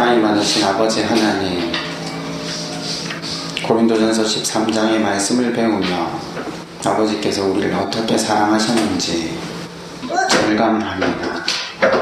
사랑이 많으신 아버지 하나님, 고린도전서 13장의 말씀을 배우며 아버지께서 우리를 어떻게 사랑하셨는지 절감합니다.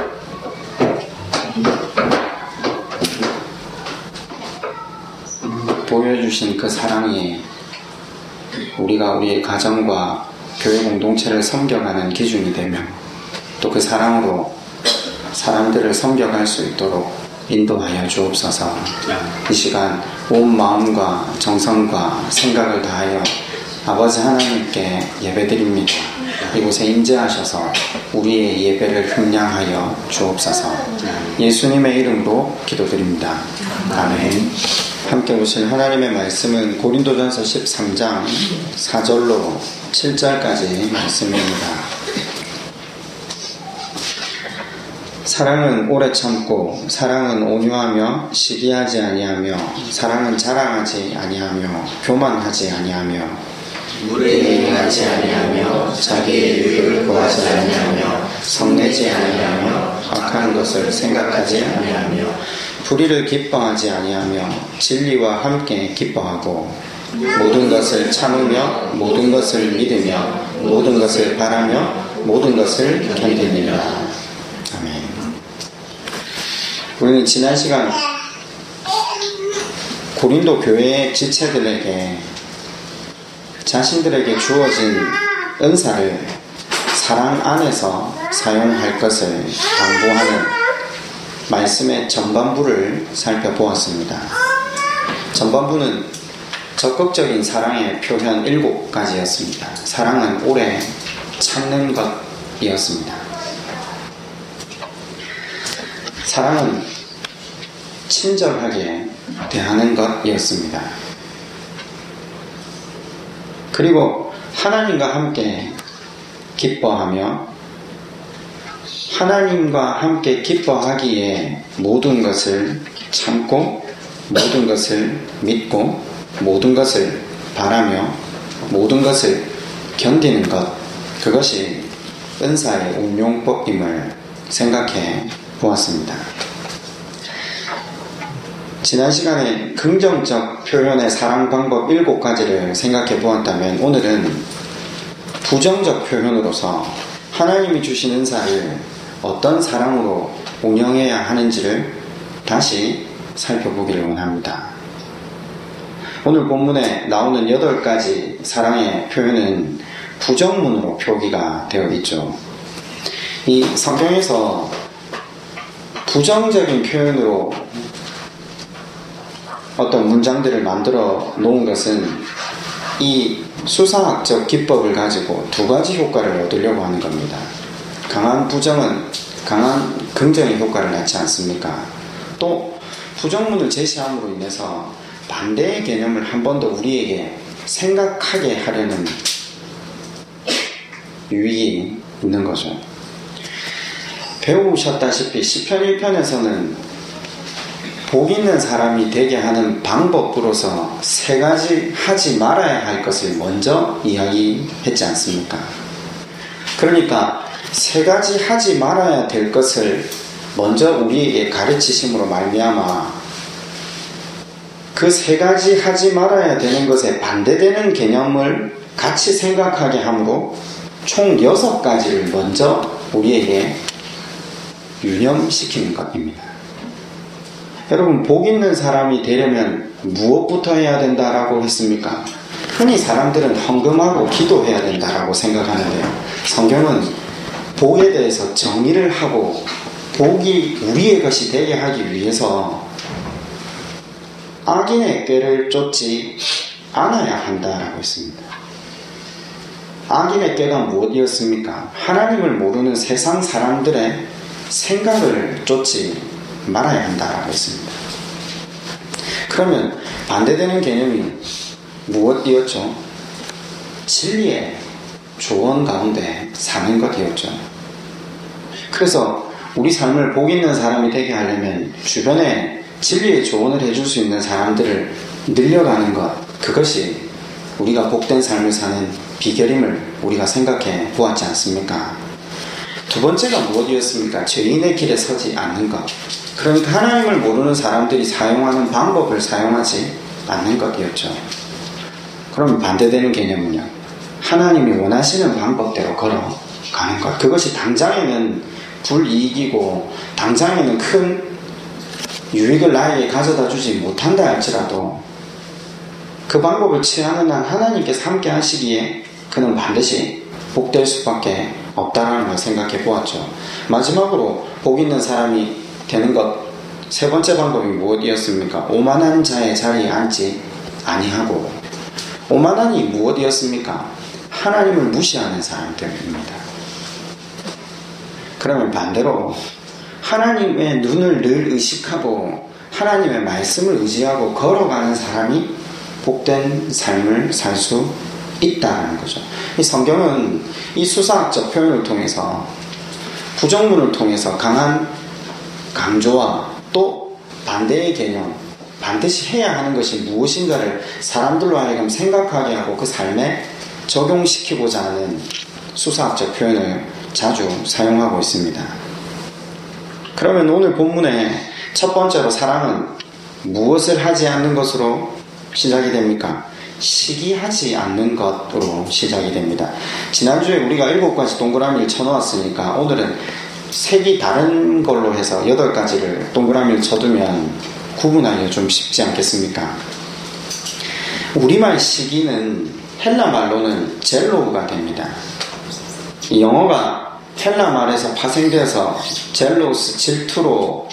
보여주신 그 사랑이 우리가 우리의 가정과 교회 공동체를 섬겨가는 기준이 되며 또 그 사랑으로 사람들을 섬겨갈 수 있도록 인도하여 주옵소서. 이 시간 온 마음과 정성과 생각을 다하여 아버지 하나님께 예배드립니다. 이곳에 임재하셔서 우리의 예배를 흠량하여 주옵소서. 예수님의 이름으로 기도드립니다. 아멘. 함께 보실 하나님의 말씀은 고린도전서 13장 4절로 7절까지 말씀입니다. 사랑은 오래 참고 사랑은 온유하며 시기하지 아니하며 사랑은 자랑하지 아니하며 교만하지 아니하며 물에 행하지 아니하며 자기의 유익을 구하지 아니하며 성내지 아니하며 악한 것을 생각하지 아니하며 불의를 기뻐하지 아니하며 진리와 함께 기뻐하고 모든 것을 참으며 모든 것을 믿으며 모든 것을 바라며 모든 것을 견디느니라. 아멘. 우리는 지난 시간 고린도 교회의 지체들에게 자신들에게 주어진 은사를 사랑 안에서 사용할 것을 당부하는 말씀의 전반부를 살펴보았습니다. 전반부는 적극적인 사랑의 표현 7가지였습니다. 사랑은 오래 참는 것이었습니다. 사랑은 친절하게 대하는 것이었습니다. 그리고 하나님과 함께 기뻐하며 하나님과 함께 기뻐하기에 모든 것을 참고 모든 것을 믿고 모든 것을 바라며 모든 것을 견디는 것, 그것이 은사의 운용법임을 생각해 보았습니다. 지난 시간에 긍정적 표현의 사랑 방법 7가지를 생각해 보았다면 오늘은 부정적 표현으로서 하나님이 주신 은사를 어떤 사랑으로 운영해야 하는지를 다시 살펴보기를 원합니다. 오늘 본문에 나오는 8가지 사랑의 표현은 부정문으로 표기가 되어 있죠. 이 성경에서 부정적인 표현으로 어떤 문장들을 만들어 놓은 것은 이 수사학적 기법을 가지고 2가지 효과를 얻으려고 하는 겁니다. 강한 부정은 강한 긍정의 효과를 낳지 않습니까? 또 부정문을 제시함으로 인해서 반대의 개념을 한 번 더 우리에게 생각하게 하려는 유익이 있는 거죠. 배우셨다시피 시편 1편에서는 복 있는 사람이 되게 하는 방법으로서 3가지 하지 말아야 할 것을 먼저 이야기했지 않습니까? 그러니까 3가지 하지 말아야 될 것을 먼저 우리에게 가르치심으로 말미암아 그 3가지 하지 말아야 되는 것에 반대되는 개념을 같이 생각하게 하므로 총 6가지를 먼저 우리에게 유념시키는 것입니다. 여러분, 복 있는 사람이 되려면 무엇부터 해야 된다라고 했습니까? 흔히 사람들은 헌금하고 기도해야 된다라고 생각하는데요. 성경은 복에 대해서 정의를 하고 복이 우리의 것이 되게 하기 위해서 악인의 꾀를 쫓지 않아야 한다라고 했습니다. 악인의 꾀가 무엇이었습니까? 하나님을 모르는 세상 사람들의 생각을 쫓지 말아야 한다라고 했습니다. 그러면 반대되는 개념이 무엇이었죠? 진리의 조언 가운데 사는 것이었죠. 그래서 우리 삶을 복 있는 사람이 되게 하려면 주변에 진리의 조언을 해줄 수 있는 사람들을 늘려가는 것, 그것이 우리가 복된 삶을 사는 비결임을 우리가 생각해 보았지 않습니까? 두 번째가 무엇이었습니까? 죄인의 길에 서지 않는 것. 그러니까 하나님을 모르는 사람들이 사용하는 방법을 사용하지 않는 것이었죠. 그럼 반대되는 개념은요, 하나님이 원하시는 방법대로 걸어가는 것. 그것이 당장에는 불이익이고 당장에는 큰 유익을 나에게 가져다 주지 못한다 할지라도 그 방법을 취하는 한 하나님께서 함께 하시기에 그는 반드시 복될 수밖에 없다라는 걸 생각해 보았죠. 마지막으로 복 있는 사람이 되는 것, 세 번째 방법이 무엇이었습니까? 오만한 자의 자리에 앉지 아니하고. 오만한이 무엇이었습니까? 하나님을 무시하는 사람들입니다. 그러면 반대로 하나님의 눈을 늘 의식하고 하나님의 말씀을 의지하고 걸어가는 사람이 복된 삶을 살 수 있다는 거죠. 이 성경은 이 수사학적 표현을 통해서 부정문을 통해서 강한 강조와 또 반대의 개념, 반드시 해야 하는 것이 무엇인가를 사람들로 하여금 생각하게 하고 그 삶에 적용시키고자 하는 수사학적 표현을 자주 사용하고 있습니다. 그러면 오늘 본문의 첫 번째로 사랑은 무엇을 하지 않는 것으로 시작이 됩니까? 시기하지 않는 것으로 시작이 됩니다. 지난주에 우리가 7가지 동그라미를 쳐놓았으니까 오늘은 색이 다른 걸로 해서 8가지를 동그라미를 쳐두면 구분하기가 좀 쉽지 않겠습니까? 우리말 시기는 헬라 말로는 젤로우가 됩니다. 이 영어가 헬라 말에서 파생되어서 젤로우스, 질투로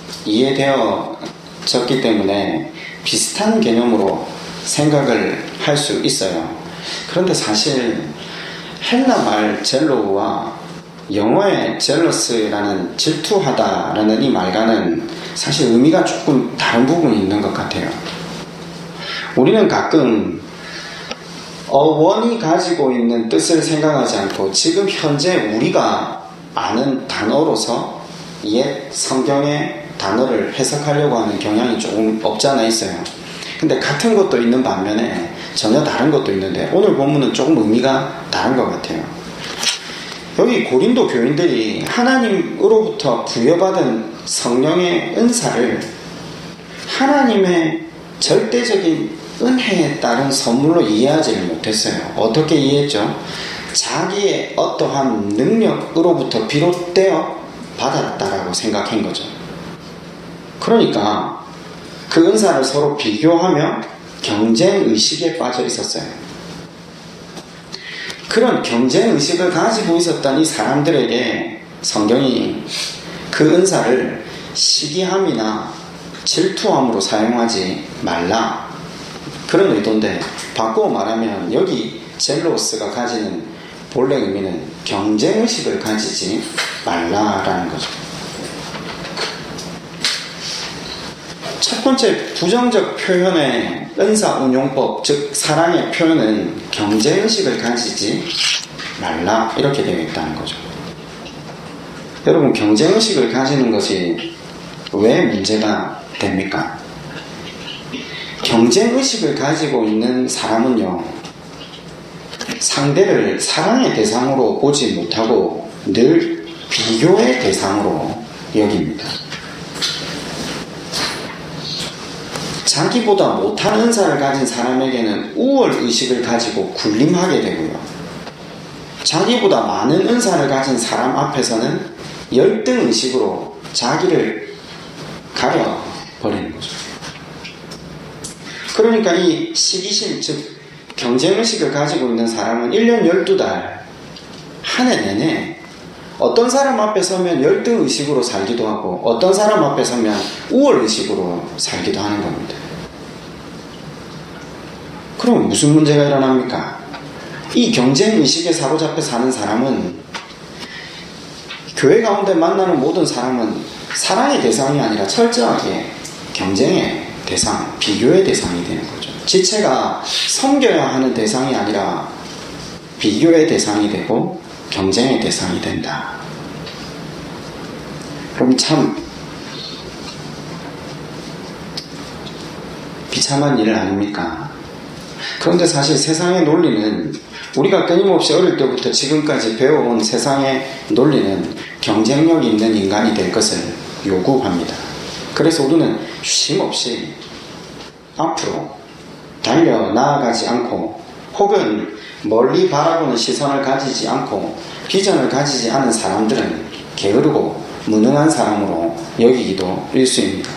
이해되어졌기 때문에 비슷한 개념으로 생각을 할 수 있어요. 그런데 사실 헬라 말 젤로우와 영어의 젤러스라는 질투하다라는 이 말과는 사실 의미가 조금 다른 부분이 있는 것 같아요. 우리는 가끔 어원이 가지고 있는 뜻을 생각하지 않고 지금 현재 우리가 아는 단어로서 옛 성경의 단어를 해석하려고 하는 경향이 조금 없지 않아 있어요. 근데 같은 것도 있는 반면에 전혀 다른 것도 있는데 오늘 본문은 조금 의미가 다른 것 같아요. 여기 고린도 교인들이 하나님으로부터 부여받은 성령의 은사를 하나님의 절대적인 은혜에 따른 선물로 이해하지를 못했어요. 어떻게 이해했죠? 자기의 어떠한 능력으로부터 비롯되어 받았다라고 생각한 거죠. 그러니까 그 은사를 서로 비교하며 경쟁의식에 빠져 있었어요. 그런 경쟁의식을 가지고 있었던 이 사람들에게 성경이 그 은사를 시기함이나 질투함으로 사용하지 말라, 그런 의도인데, 바꾸어 말하면 여기 젤로스가 가지는 본래 의미는 경쟁의식을 가지지 말라라는 거죠. 첫 번째 부정적 표현의 은사 운용법, 즉 사랑의 표현은 경쟁의식을 가지지 말라, 이렇게 되어 있다는 거죠. 여러분, 경쟁의식을 가지는 것이 왜 문제가 됩니까? 경쟁의식을 가지고 있는 사람은요, 상대를 사랑의 대상으로 보지 못하고 늘 비교의 대상으로 여깁니다. 자기보다 못한 은사를 가진 사람에게는 우월의식을 가지고 군림하게 되고요, 자기보다 많은 은사를 가진 사람 앞에서는 열등의식으로 자기를 가려버리는 거죠. 그러니까 이 시기심, 즉 경쟁의식을 가지고 있는 사람은 1년 12달 한 해 내내 어떤 사람 앞에 서면 열등의식으로 살기도 하고 어떤 사람 앞에 서면 우월의식으로 살기도 하는 겁니다. 그럼 무슨 문제가 일어납니까? 이 경쟁의식에 사로잡혀 사는 사람은, 교회 가운데 만나는 모든 사람은 사랑의 대상이 아니라 철저하게 경쟁의 대상, 비교의 대상이 되는 거죠. 지체가 섬겨야 하는 대상이 아니라 비교의 대상이 되고 경쟁의 대상이 된다. 그럼 참 비참한 일 아닙니까? 그런데 사실 세상의 논리는, 우리가 끊임없이 어릴 때부터 지금까지 배워온 세상의 논리는 경쟁력 있는 인간이 될 것을 요구합니다. 그래서 우리는 쉼없이 앞으로 달려 나아가지 않고 혹은 멀리 바라보는 시선을 가지지 않고 비전을 가지지 않은 사람들은 게으르고 무능한 사람으로 여기기도 일쑤입니다.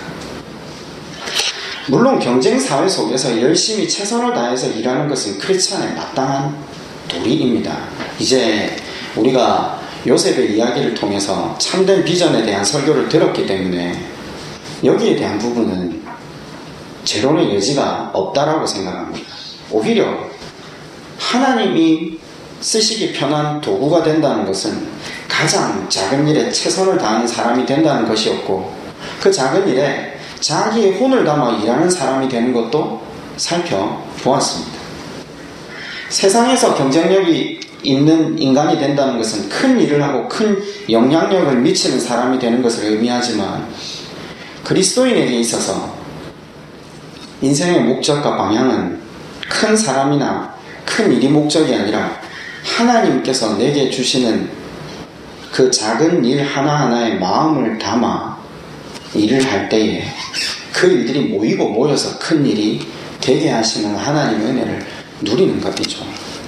물론 경쟁사회 속에서 열심히 최선을 다해서 일하는 것은 크리스찬의 마땅한 도리입니다. 이제 우리가 요셉의 이야기를 통해서 참된 비전에 대한 설교를 들었기 때문에 여기에 대한 부분은 재론의 여지가 없다라고 생각합니다. 오히려 하나님이 쓰시기 편한 도구가 된다는 것은 가장 작은 일에 최선을 다하는 사람이 된다는 것이었고, 그 작은 일에 자기의 혼을 담아 일하는 사람이 되는 것도 살펴보았습니다. 세상에서 경쟁력이 있는 인간이 된다는 것은 큰 일을 하고 큰 영향력을 미치는 사람이 되는 것을 의미하지만, 그리스도인에게 있어서 인생의 목적과 방향은 큰 사람이나 큰 일이 목적이 아니라 하나님께서 내게 주시는 그 작은 일 하나하나에 마음을 담아 일을 할 때에 그 일들이 모이고 모여서 큰 일이 되게 하시는 하나님의 은혜를 누리는 것이죠.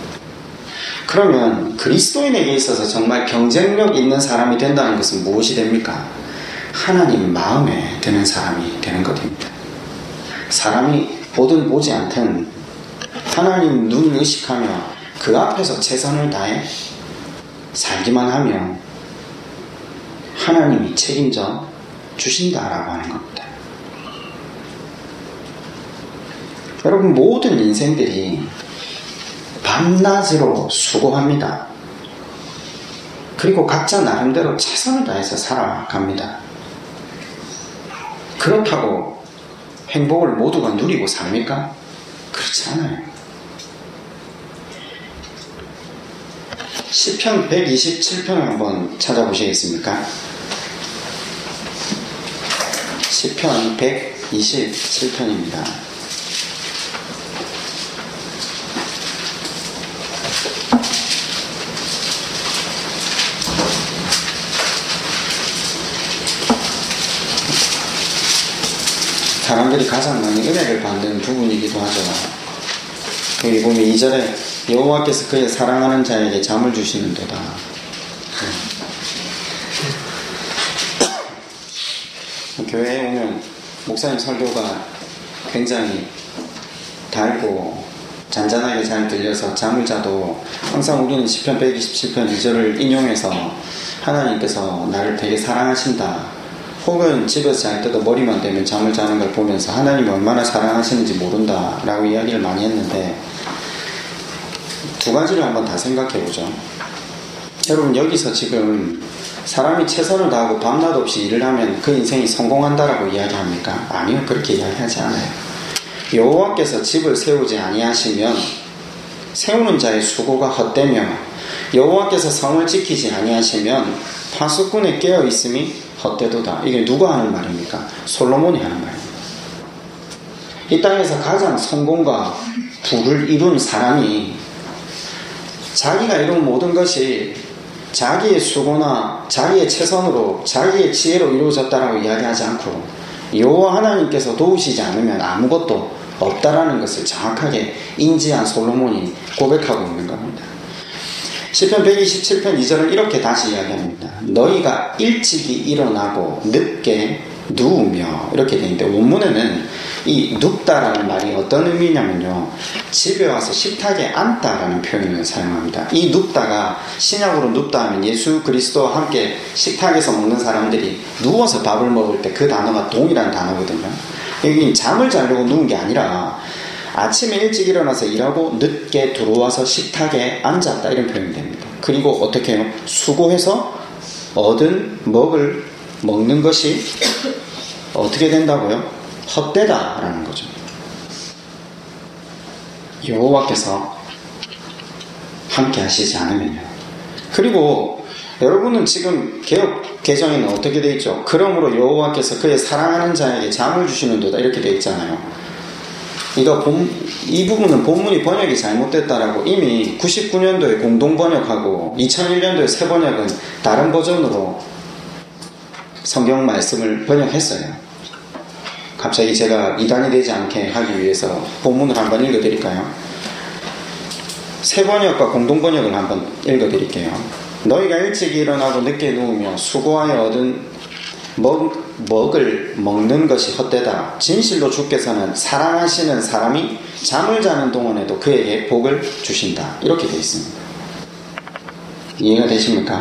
그러면 그리스도인에게 있어서 정말 경쟁력 있는 사람이 된다는 것은 무엇이 됩니까? 하나님 마음에 드는 사람이 되는 것입니다. 사람이 보든 보지 않든 하나님 눈을 의식하며 그 앞에서 최선을 다해 살기만 하면 하나님이 책임져 주신다라고 하는 겁니다. 여러분, 모든 인생들이 밤낮으로 수고합니다. 그리고 각자 나름대로 최선을 다해서 살아갑니다. 그렇다고 행복을 모두가 누리고 삽니까? 그렇지 않아요. 시편 127편을 한번 찾아보시겠습니까? 시편 127편입니다. 사람들이 가장 많이 은혜를 받는 부분이기도 하죠. 여기 보면 2절에 여호와께서 그의 사랑하는 자에게 잠을 주시는도다. 교회에 오면 목사님 설교가 굉장히 달고 잔잔하게 잘 들려서 잠을 자도 항상 우리는 시편 127편 2절을 인용해서 하나님께서 나를 되게 사랑하신다, 혹은 집에서 잘 때도 머리만 대면 잠을 자는 걸 보면서 하나님이 얼마나 사랑하시는지 모른다 라고 이야기를 많이 했는데, 두 가지를 한번 다 생각해 보죠. 여러분, 여기서 지금 사람이 최선을 다하고 밤낮 없이 일을 하면 그 인생이 성공한다라고 이야기합니까? 아니요, 그렇게 이야기하지 않아요. 여호와께서 집을 세우지 아니하시면 세우는 자의 수고가 헛되며, 여호와께서 성을 지키지 아니하시면 파수꾼의 깨어있음이 헛되도다. 이게 누가 하는 말입니까? 솔로몬이 하는 말입니다. 이 땅에서 가장 성공과 부를 이룬 사람이 자기가 이룬 모든 것이 자기의 수고나 자기의 최선으로 자기의 지혜로 이루어졌다라고 이야기하지 않고 여호와 하나님께서 도우시지 않으면 아무것도 없다라는 것을 정확하게 인지한 솔로몬이 고백하고 있는 겁니다. 시편 127편 2절은 이렇게 다시 이야기합니다. 너희가 일찍이 일어나고 늦게 누우며, 이렇게 되어 있는데, 원문에는 이 눕다라는 말이 어떤 의미냐면요, 집에 와서 식탁에 앉다라는 표현을 사용합니다. 이 눕다가 신약으로 눕다 하면 예수 그리스도와 함께 식탁에서 먹는 사람들이 누워서 밥을 먹을 때 그 단어가 동일한 단어거든요. 여기 잠을 자려고 누운 게 아니라 아침에 일찍 일어나서 일하고 늦게 들어와서 식탁에 앉았다, 이런 표현이 됩니다. 그리고 어떻게 해요? 수고해서 얻은 먹는 것이 어떻게 된다고요? 헛되다라는 거죠. 여호와께서 함께 하시지 않으면요. 그리고 여러분은 지금 개역 개정에는 어떻게 되어 있죠? 그러므로 여호와께서 그의 사랑하는 자에게 잠을 주시는도다, 이렇게 되어 있잖아요. 이 부분은 본문이 번역이 잘못됐다라고 이미 99년도에 공동 번역하고 2001년도에 새 번역은 다른 버전으로 성경 말씀을 번역했어요. 갑자기 제가 이단이 되지 않게 하기 위해서 본문을 한번 읽어드릴까요? 새 번역과 공동 번역을 한번 읽어드릴게요. 너희가 일찍 일어나고 늦게 누우며 수고하여 얻은 먹을 먹는 것이 헛되다. 진실로 주께서는 사랑하시는 사람이 잠을 자는 동안에도 그에게 복을 주신다. 이렇게 되어 있습니다. 이해가 되십니까?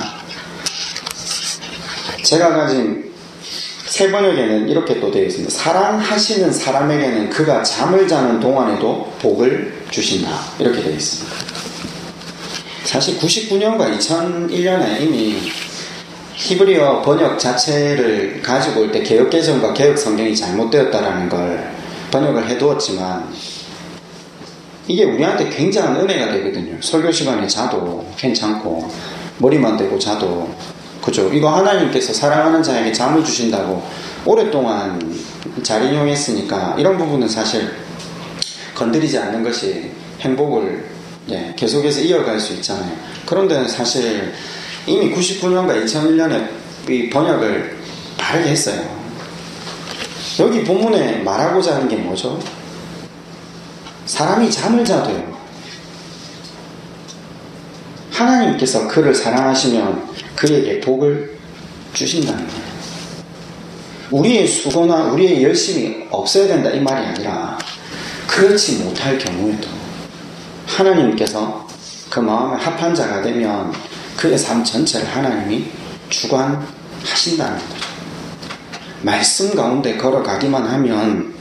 제가 가진 새 번역에는 이렇게 또 되어 있습니다. 사랑하시는 사람에게는 그가 잠을 자는 동안에도 복을 주신다. 이렇게 되어 있습니다. 사실 99년과 2001년에 이미 히브리어 번역 자체를 가지고 올 때 개역개정과 개역성경이 잘못되었다라는 걸 번역을 해두었지만 이게 우리한테 굉장한 은혜가 되거든요. 설교 시간에 자도 괜찮고 머리만 대고 자도 그죠? 이거 하나님께서 사랑하는 자에게 잠을 주신다고 오랫동안 잘 인용했으니까 이런 부분은 사실 건드리지 않는 것이 행복을 계속해서 이어갈 수 있잖아요. 그런데 사실 이미 99년과 2001년에 이 번역을 다르게 했어요. 여기 본문에 말하고자 하는 게 뭐죠? 사람이 잠을 자도요. 하나님께서 그를 사랑하시면 그에게 복을 주신다는 거예요. 우리의 수고나 우리의 열심이 없어야 된다 이 말이 아니라 그렇지 못할 경우에도 하나님께서 그 마음에 합한 자가 되면 그의 삶 전체를 하나님이 주관하신다는 거죠. 말씀 가운데 걸어가기만 하면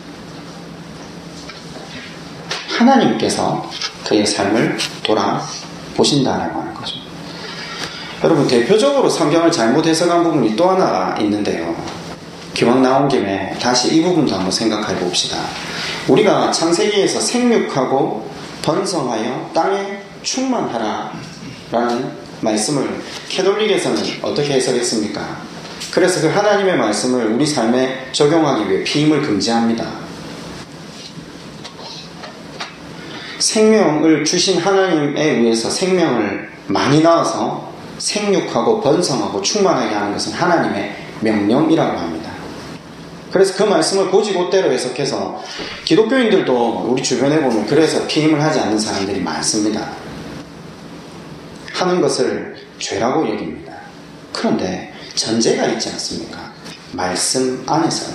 하나님께서 그의 삶을 돌아보신다라고 하는 거죠. 여러분, 대표적으로 성경을 잘못 해석한 부분이 또 하나 있는데요. 기왕 나온 김에 다시 이 부분도 한번 생각해 봅시다. 우리가 창세기에서 생육하고 번성하여 땅에 충만하라 라는 말씀을 캐톨릭에서는 어떻게 해석했습니까? 그래서 그 하나님의 말씀을 우리 삶에 적용하기 위해 피임을 금지합니다. 생명을 주신 하나님에 의해서 생명을 많이 낳아서 생육하고 번성하고 충만하게 하는 것은 하나님의 명령이라고 합니다. 그래서 그 말씀을 곧이곧대로 해석해서 기독교인들도 우리 주변에 보면 그래서 피임을 하지 않는 사람들이 많습니다. 하는 것을 죄라고 여깁니다. 그런데 전제가 있지 않습니까? 말씀 안에서는.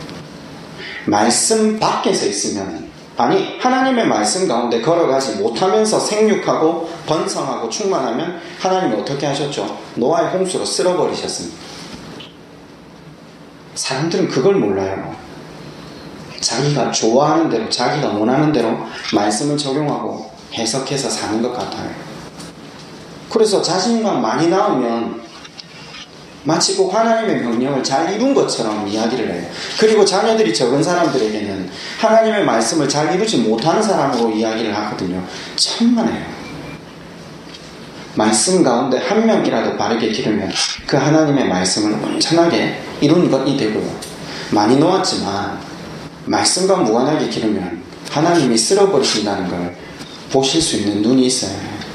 말씀 밖에서 있으면, 아니 하나님의 말씀 가운데 걸어가지 못하면서 생육하고 번성하고 충만하면 하나님이 어떻게 하셨죠? 노아의 홍수로 쓸어버리셨습니다. 사람들은 그걸 몰라요. 자기가 좋아하는 대로, 자기가 원하는 대로 말씀을 적용하고 해석해서 사는 것 같아요. 그래서 자신만 많이 나오면 마치 꼭 하나님의 명령을 잘 이룬 것처럼 이야기를 해요. 그리고 자녀들이 적은 사람들에게는 하나님의 말씀을 잘 이루지 못하는 사람으로 이야기를 하거든요. 천만에요. 말씀 가운데 한 명이라도 바르게 기르면 그 하나님의 말씀을 온전하게 이룬 것이 되고요. 많이 놓았지만 말씀과 무관하게 기르면 하나님이 쓸어버리신다는 걸 보실 수 있는 눈이 있어요.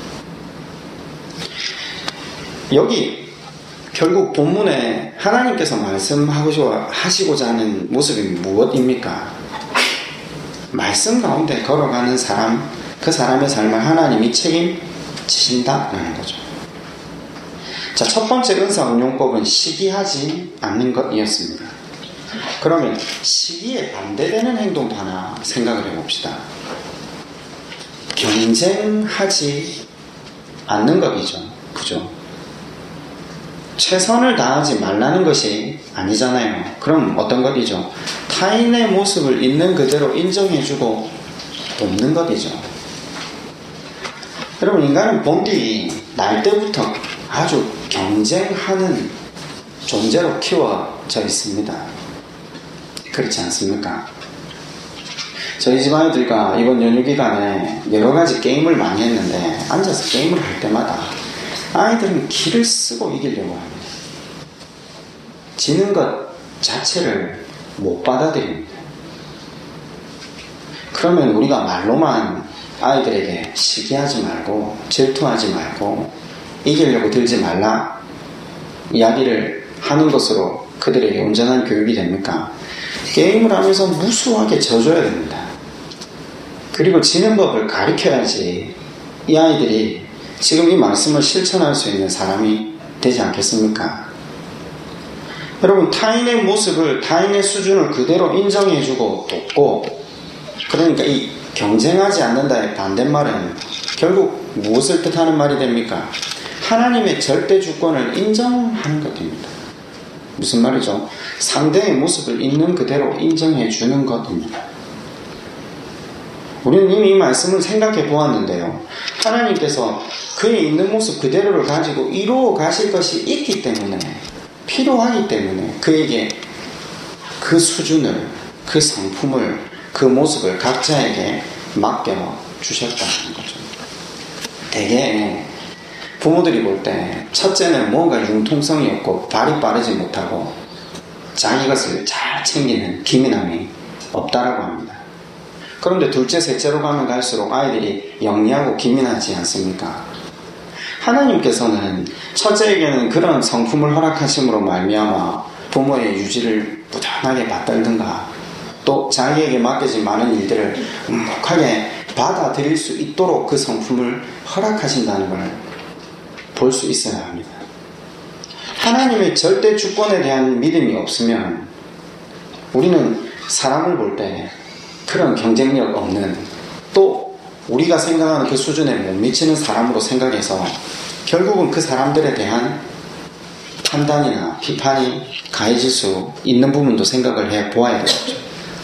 여기 결국 본문에 하나님께서 말씀하시고자 하는 모습이 무엇입니까? 말씀 가운데 걸어가는 사람, 그 사람의 삶을 하나님이 책임지신다라는 거죠. 자, 첫 번째 은사 응용법은 시기하지 않는 것이었습니다. 그러면 시기에 반대되는 행동도 하나 생각을 해봅시다. 경쟁하지 않는 것이죠. 그죠? 최선을 다하지 말라는 것이 아니잖아요. 그럼 어떤 것이죠? 타인의 모습을 있는 그대로 인정해주고 돕는 것이죠. 여러분, 인간은 본디 날 때부터 아주 경쟁하는 존재로 키워져 있습니다. 그렇지 않습니까? 저희 집 아이들과 이번 연휴 기간에 여러 가지 게임을 많이 했는데 앉아서 게임을 할 때마다 아이들은 기를 쓰고 이기려고 합니다. 지는 것 자체를 못 받아들입니다. 그러면 우리가 말로만 아이들에게 시기하지 말고 질투하지 말고 이기려고 들지 말라 이야기를 하는 것으로 그들에게 온전한 교육이 됩니까? 게임을 하면서 무수하게 져줘야 됩니다. 그리고 지는 법을 가르쳐야지 이 아이들이 지금 이 말씀을 실천할 수 있는 사람이 되지 않겠습니까? 여러분, 타인의 모습을, 타인의 수준을 그대로 인정해주고 돕고, 그러니까 이 경쟁하지 않는다의 반대말은 결국 무엇을 뜻하는 말이 됩니까? 하나님의 절대 주권을 인정하는 것입니다. 무슨 말이죠? 상대의 모습을 있는 그대로 인정해 주는 것입니다. 우리는 이미 이 말씀을 생각해 보았는데요. 하나님께서 그의 있는 모습 그대로를 가지고 이루어 가실 것이 있기 때문에, 필요하기 때문에 그에게 그 수준을, 그 성품을, 그 모습을 각자에게 맡겨 주셨다는 거죠. 대개 부모들이 볼 때 첫째는 뭔가 융통성이 없고 발이 빠르지 못하고 자기 것을 잘 챙기는 기민함이 없다라고 합니다. 그런데 둘째, 셋째로 가면 갈수록 아이들이 영리하고 기민하지 않습니까? 하나님께서는 첫째에게는 그런 성품을 허락하심으로 말미암아 부모의 유지를 부단하게 받들든가, 또 자기에게 맡겨진 많은 일들을 묵묵하게 받아들일 수 있도록 그 성품을 허락하신다는 걸 볼 수 있어야 합니다. 하나님의 절대 주권에 대한 믿음이 없으면 우리는 사람을 볼 때 그런 경쟁력 없는, 또 우리가 생각하는 그 수준에 못 미치는 사람으로 생각해서 결국은 그 사람들에 대한 판단이나 비판이 가해질 수 있는 부분도 생각을 해 보아야 되겠죠.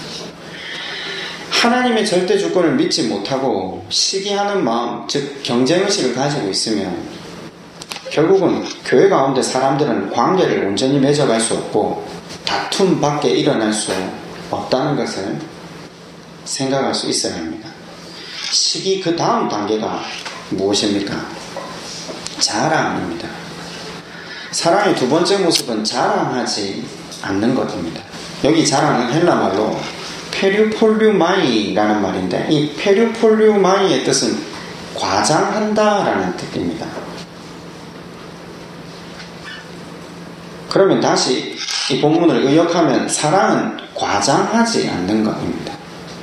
하나님의 절대 주권을 믿지 못하고 시기하는 마음, 즉 경쟁의식을 가지고 있으면 결국은 교회 가운데 사람들은 관계를 온전히 맺어갈 수 없고 다툼 밖에 일어날 수 없다는 것을 생각할 수 있어야 합니다. 시기 그 다음 단계가 무엇입니까? 자랑입니다. 사랑의 두 번째 모습은 자랑하지 않는 것입니다. 여기 자랑은 헬라말로 페류폴류마이라는 말인데, 이 페류폴류마이의 뜻은 과장한다라는 뜻입니다. 그러면 다시 이 본문을 의역하면 사랑은 과장하지 않는 것입니다.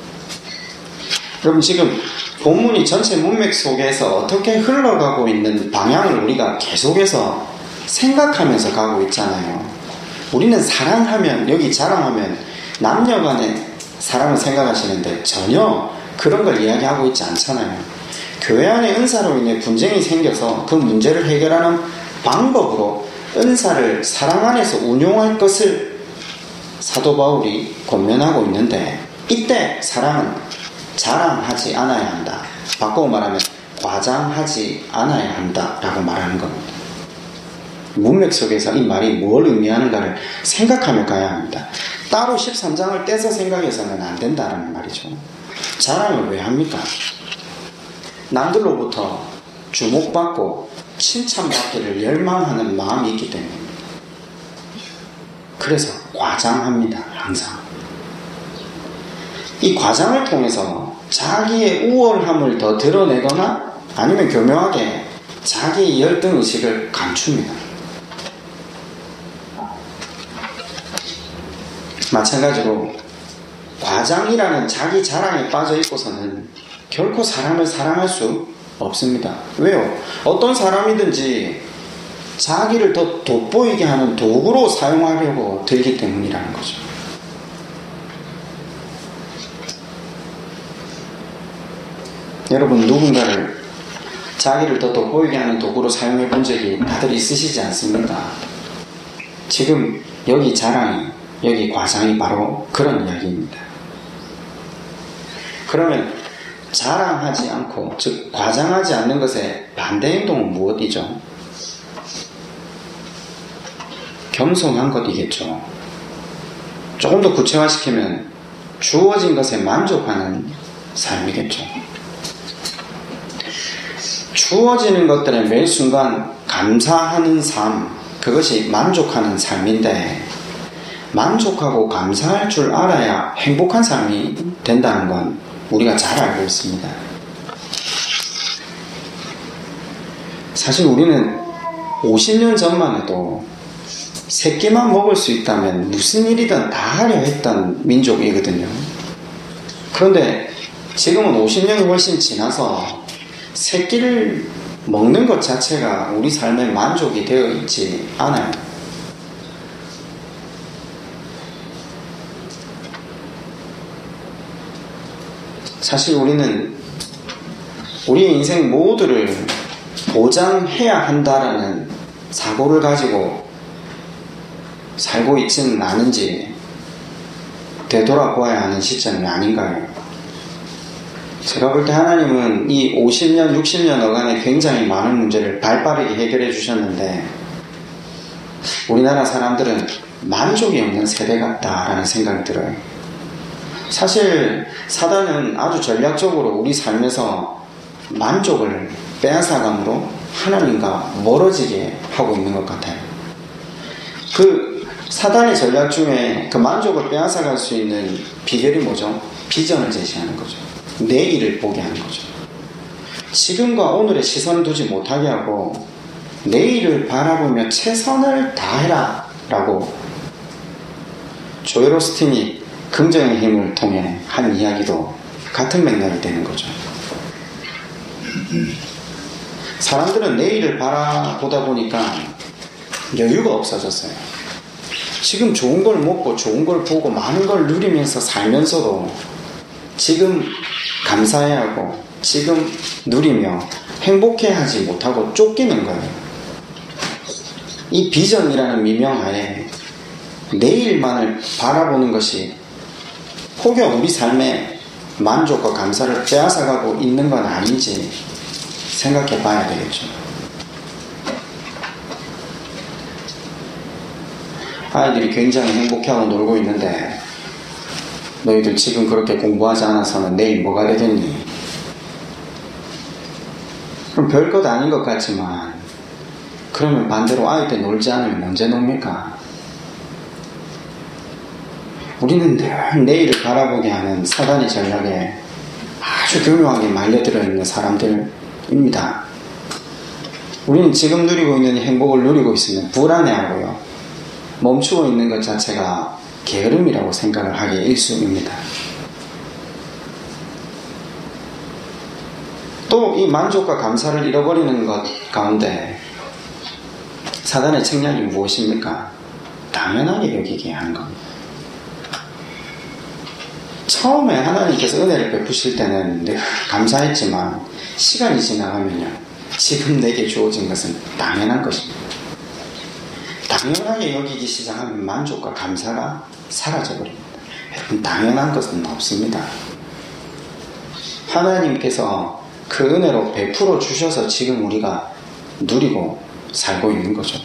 여러분, 지금 본문이 전체 문맥 속에서 어떻게 흘러가고 있는 방향을 우리가 계속해서 생각하면서 가고 있잖아요. 우리는 사랑하면, 여기 자랑하면 남녀 간의 사랑을 생각하시는데 전혀 그런 걸 이야기하고 있지 않잖아요. 교회 안에 은사로 인해 분쟁이 생겨서 그 문제를 해결하는 방법으로 은사를 사랑 안에서 운용할 것을 사도 바울이 권면하고 있는데, 이때 사랑은 자랑하지 않아야 한다, 바꾸어 말하면 과장하지 않아야 한다라고 말하는 겁니다. 문맥 속에서 이 말이 뭘 의미하는가를 생각하며 가야 합니다. 따로 13장을 떼서 생각해서는 안 된다는 말이죠. 자랑을 왜 합니까? 남들로부터 주목받고 칭찬받기를 열망하는 마음이 있기 때문입니다. 그래서 과장합니다. 항상 이 과장을 통해서 자기의 우월함을 더 드러내거나 아니면 교묘하게 자기의 열등의식을 감춥니다. 마찬가지로 과장이라는 자기 자랑에 빠져 있고서는 결코 사람을 사랑할 수 없습니다. 왜요? 어떤 사람이든지 자기를 더 돋보이게 하는 도구로 사용하려고 들기 때문이라는 거죠. 여러분, 누군가를 자기를 더 돋보이게 하는 도구로 사용해 본 적이 다들 있으시지 않습니까? 지금 여기 자랑이, 여기 과장이 바로 그런 이야기입니다. 그러면 자랑하지 않고, 즉 과장하지 않는 것의 반대 행동은 무엇이죠? 겸손한 것이겠죠. 조금 더 구체화시키면 주어진 것에 만족하는 삶이겠죠. 주어지는 것들에 매 순간 감사하는 삶, 그것이 만족하는 삶인데, 만족하고 감사할 줄 알아야 행복한 삶이 된다는 건 우리가 잘 알고 있습니다. 사실 우리는 50년 전만 해도 새끼만 먹을 수 있다면 무슨 일이든 다 하려 했던 민족이거든요. 그런데 지금은 50년이 훨씬 지나서 새끼를 먹는 것 자체가 우리 삶의 만족이 되어 있지 않아요. 사실 우리는 우리의 인생 모두를 보장해야 한다라는 사고를 가지고 살고 있지는 않은지 되돌아보아야 하는 시점이 아닌가요? 제가 볼 때 하나님은 이 50년, 60년 어간에 굉장히 많은 문제를 발빠르게 해결해 주셨는데 우리나라 사람들은 만족이 없는 세대 같다라는 생각이 들어요. 사실 사단은 아주 전략적으로 우리 삶에서 만족을 빼앗아감으로 하나님과 멀어지게 하고 있는 것 같아요. 그 사단의 전략 중에 그 만족을 빼앗아갈 수 있는 비결이 뭐죠? 비전을 제시하는 거죠. 내일을 보게 하는 거죠. 지금과 오늘의 시선을 두지 못하게 하고 내일을 바라보며 최선을 다해라 라고 조엘 오스틴이 긍정의 힘을 통해 한 이야기도 같은 맥락이 되는 거죠. 사람들은 내일을 바라보다 보니까 여유가 없어졌어요. 지금 좋은 걸 먹고 좋은 걸 보고 많은 걸 누리면서 살면서도 지금 감사해야 하고 지금 누리며 행복해하지 못하고 쫓기는 거예요. 이 비전이라는 미명하에 내일만을 바라보는 것이 혹여 우리 삶의 만족과 감사를 빼앗아가고 있는 건 아닌지 생각해 봐야 되겠죠. 아이들이 굉장히 행복해하고 놀고 있는데 너희들 지금 그렇게 공부하지 않아서는 내일 뭐가 되겠니? 그럼 별것 아닌 것 같지만 그러면 반대로 아이들 놀지 않으면 언제 놉니까? 우리는 늘 내일을 바라보게 하는 사단의 전략에 아주 교묘하게 말려들어 있는 사람들입니다. 우리는 지금 누리고 있는 행복을 누리고 있으면 불안해하고요. 멈추고 있는 것 자체가 게으름이라고 생각을 하기 일쑤입니다. 또 이 만족과 감사를 잃어버리는 것 가운데 사단의 책략이 무엇입니까? 당연하게 여기게 하는 겁니다. 처음에 하나님께서 은혜를 베푸실 때는 내가 감사했지만 시간이 지나가면요, 지금 내게 주어진 것은 당연한 것입니다. 당연하게 여기기 시작하면 만족과 감사가 사라져버립니다. 여러분, 당연한 것은 없습니다. 하나님께서 그 은혜로 베풀어 주셔서 지금 우리가 누리고 살고 있는 거죠.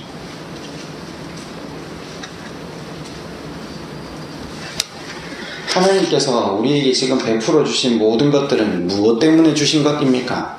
하나님께서 우리에게 지금 베풀어 주신 모든 것들은 무엇 때문에 주신 것입니까?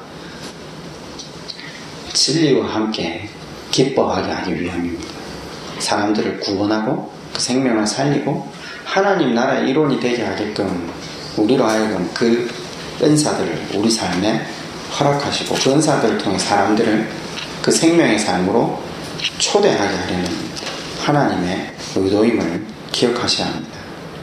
진리와 함께 기뻐하게 하기 위함입니다. 사람들을 구원하고 그 생명을 살리고 하나님 나라의 일원이 되게 하게끔 우리로 하여금 그 은사들을 우리 삶에 허락하시고 그 은사들을 통해 사람들을 그 생명의 삶으로 초대하게 하려는 하나님의 의도임을 기억하셔야 합니다.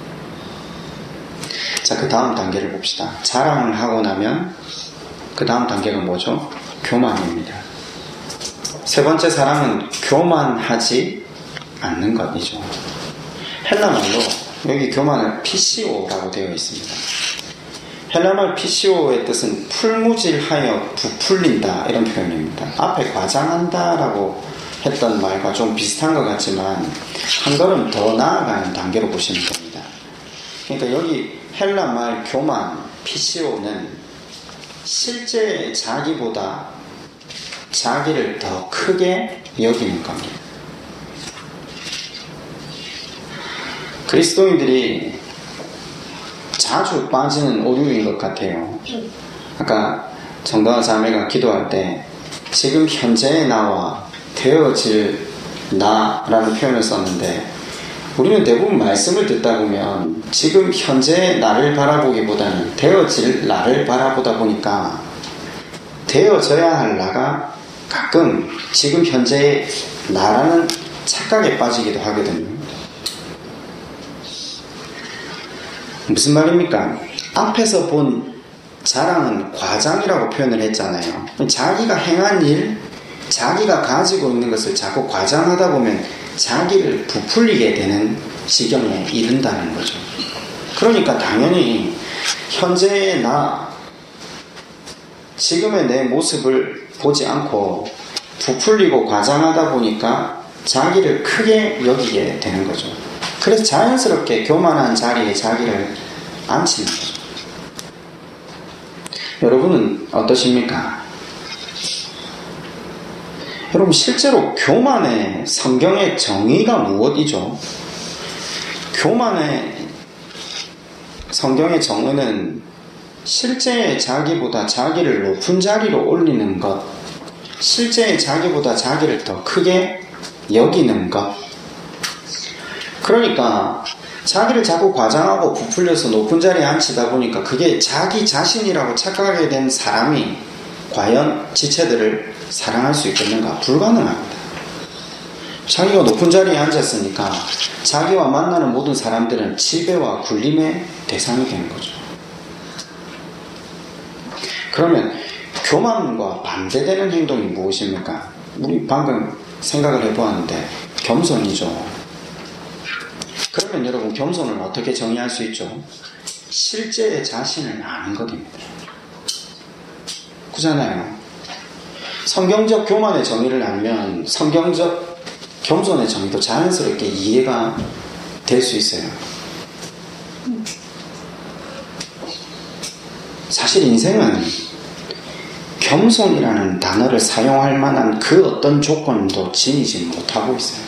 자, 그 다음 단계를 봅시다. 자랑을 하고 나면 그 다음 단계가 뭐죠? 교만입니다. 세 번째 사랑은 교만하지 않는 것이죠. 헬라말로 여기 교만을 PCO라고 되어 있습니다. 헬라말 PCO의 뜻은 풀무질하여 부풀린다 이런 표현입니다. 앞에 과장한다 라고 했던 말과 좀 비슷한 것 같지만 한 걸음 더 나아가는 단계로 보시면 됩니다. 그러니까 여기 헬라말 교만 PCO는 실제 자기보다 자기를 더 크게 여기는 겁니다. 그리스도인들이 자주 빠지는 오류인 것 같아요. 아까 정다은 자매가 기도할 때 지금 현재의 나와 되어질 나라는 표현을 썼는데 우리는 대부분 말씀을 듣다 보면 지금 현재의 나를 바라보기보다는 되어질 나를 바라보다 보니까 되어져야 할 나가 가끔 지금 현재의 나라는 착각에 빠지기도 하거든요. 무슨 말입니까? 앞에서 본 자랑은 과장이라고 표현을 했잖아요. 자기가 행한 일, 자기가 가지고 있는 것을 자꾸 과장하다 보면 자기를 부풀리게 되는 지경에 이른다는 거죠. 그러니까 당연히 현재의 나, 지금의 내 모습을 보지 않고 부풀리고 과장하다 보니까 자기를 크게 여기게 되는 거죠. 그래서 자연스럽게 교만한 자리에 자기를 앉히는 거죠. 여러분은 어떠십니까? 여러분, 실제로 교만의 성경의 정의가 무엇이죠? 교만의 성경의 정의는 실제의 자기보다 자기를 높은 자리로 올리는 것, 실제의 자기보다 자기를 더 크게 여기는 것. 그러니까 자기를 자꾸 과장하고 부풀려서 높은 자리에 앉히다 보니까 그게 자기 자신이라고 착각하게 된 사람이 과연 지체들을 사랑할 수 있겠는가? 불가능합니다. 자기가 높은 자리에 앉았으니까 자기와 만나는 모든 사람들은 지배와 굴림의 대상이 되는 거죠. 그러면 교만과 반대되는 행동이 무엇입니까? 우리 방금 생각을 해보았는데 겸손이죠. 그러면 여러분, 겸손을 어떻게 정의할 수 있죠? 실제의 자신을 아는 것입니다. 그잖아요. 성경적 교만의 정의를 알면 성경적 겸손의 정의도 자연스럽게 이해가 될 수 있어요. 사실 인생은 겸손이라는 단어를 사용할 만한 그 어떤 조건도 지니지 못하고 있어요.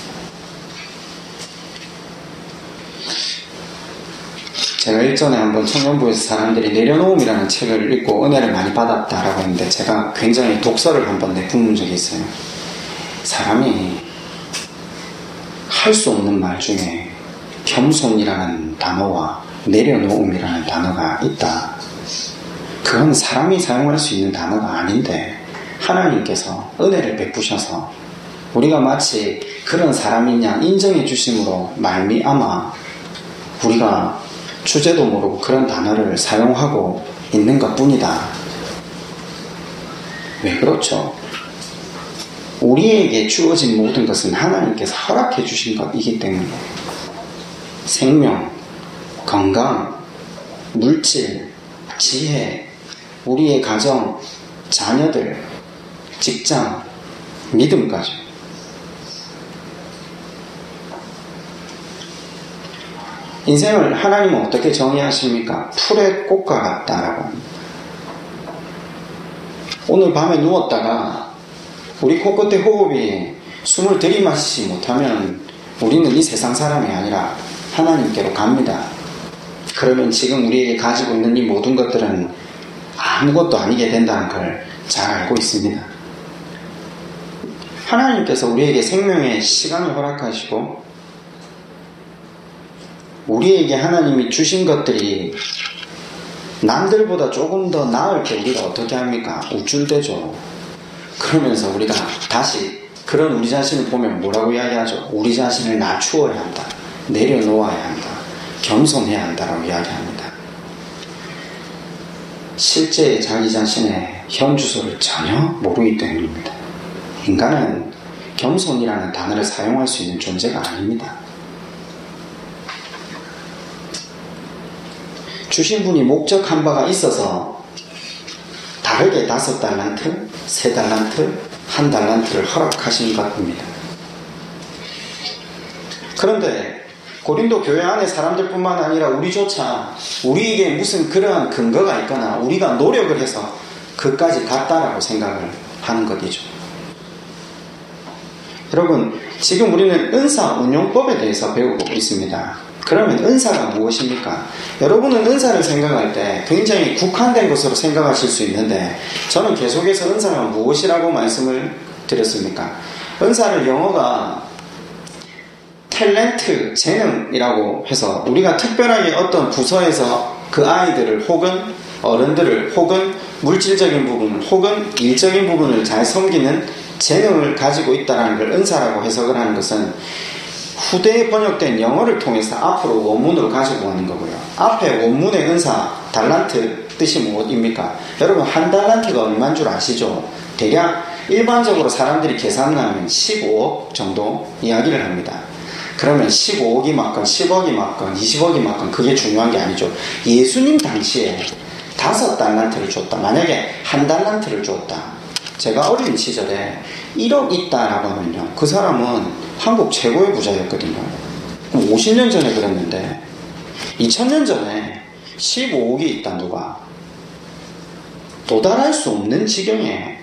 제가 일전에 한번 청년부에서 사람들이 내려놓음이라는 책을 읽고 은혜를 많이 받았다라고 했는데, 제가 굉장히 독서를 한번 내뿜은 적이 있어요. 사람이 할 수 없는 말 중에 겸손이라는 단어와 내려놓음이라는 단어가 있다. 그건 사람이 사용할 수 있는 단어가 아닌데 하나님께서 은혜를 베푸셔서 우리가 마치 그런 사람인 양 인정해 주심으로 말미암아 우리가 주제도 모르고 그런 단어를 사용하고 있는 것 뿐이다. 왜 그렇죠? 우리에게 주어진 모든 것은 하나님께서 허락해 주신 것이기 때문에 생명, 건강, 물질, 지혜, 우리의 가정, 자녀들, 직장, 믿음까지. 인생을 하나님은 어떻게 정의하십니까? 풀의 꽃과 같다라고 합니다. 오늘 밤에 누웠다가 우리 코끝에 호흡이 숨을 들이마시지 못하면 우리는 이 세상 사람이 아니라 하나님께로 갑니다. 그러면 지금 우리에게 가지고 있는 이 모든 것들은 아무것도 아니게 된다는 걸 잘 알고 있습니다. 하나님께서 우리에게 생명의 시간을 허락하시고 우리에게 하나님이 주신 것들이 남들보다 조금 더 나을 때 우리가 어떻게 합니까? 우쭐대죠. 그러면서 우리가 다시 그런 우리 자신을 보면 뭐라고 이야기하죠? 우리 자신을 낮추어야 한다. 내려놓아야 한다. 겸손해야 한다라고 이야기합니다. 실제 자기 자신의 현 주소를 전혀 모르기 때문입니다. 인간은 겸손이라는 단어를 사용할 수 있는 존재가 아닙니다. 주신 분이 목적한 바가 있어서 다르게 5달란트, 3달란트, 1달란트를 허락하신 것입니다. 그런데 고린도 교회 안에 사람들뿐만 아니라 우리조차 우리에게 무슨 그러한 근거가 있거나 우리가 노력을 해서 그까지 갔다라고 생각을 하는 것이죠. 여러분, 지금 우리는 은사 운용법에 대해서 배우고 있습니다. 그러면 은사가 무엇입니까? 여러분은 은사를 생각할 때 굉장히 국한된 것으로 생각하실 수 있는데 저는 계속해서 은사가 무엇이라고 말씀을 드렸습니까? 은사를 영어가 탤런트, 재능이라고 해서 우리가 특별하게 어떤 부서에서 그 아이들을 혹은 어른들을 혹은 물질적인 부분 혹은 일적인 부분을 잘 섬기는 재능을 가지고 있다는 걸 은사라고 해석을 하는 것은 후대에 번역된 영어를 통해서 앞으로 원문으로 가지고 가는 거고요. 앞에 원문의 은사, 달란트 뜻이 무엇입니까? 여러분 한 달란트가 얼마인 줄 아시죠? 대략 일반적으로 사람들이 계산을 하면 15억 정도 이야기를 합니다. 그러면 15억이 맞건 10억이 맞건 20억이 맞건 그게 중요한 게 아니죠. 예수님 당시에 5달란트를 줬다. 만약에 한 달란트를 줬다. 제가 어린 시절에 1억 있다라고 하면요. 그 사람은 한국 최고의 부자였거든요. 50년 전에 그랬는데 2000년 전에 15억이 있다 누가 도달할 수 없는 지경에